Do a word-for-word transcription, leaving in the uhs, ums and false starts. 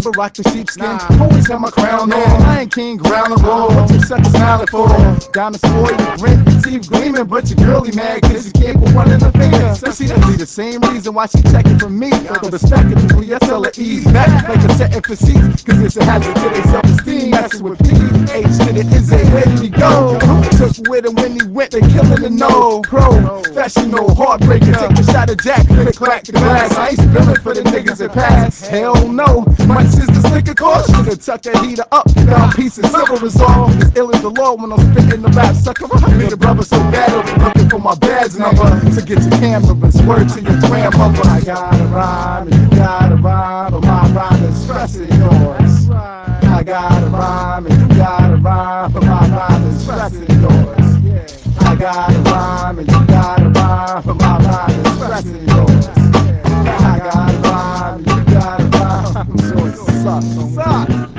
never rocked the sheepskin. Nah. Always had my crown on. Lion King, ground and roll. What you suckers smiling for? Down the floor, you grin, your teeth gleaming, but your girlie mad cause you can't put one in the finger. See, that be the same reason why she checking for me. But respectively, I tell her ease back like a setting for seats, cause it's a hazard to their self-esteem. Messing with P, H to the is it, where did he go? Who took with him when he went? They killing the no. Professional heartbreaker, take a shot of Jack, click, crack the glass. I ain't spilling for the niggas that pass. Hell no, much as this liquor cost, shoulda tuck that heater up, down pieces, silver resolve. As ill as the law when I'm spitting the rap sucker. Me the brother so bad, I'll be looking for my badge number to get your camera and swear to your grandmother. I gotta rhyme and you gotta rhyme, but my rhyme is stressing yours. I gotta rhyme and you gotta rhyme, but my rhyme is stressing yours. I gotta rhyme and you gotta rhyme, but my rhyme is stressing yours. I gotta rhyme and you gotta rhyme, so it sucks, sucks.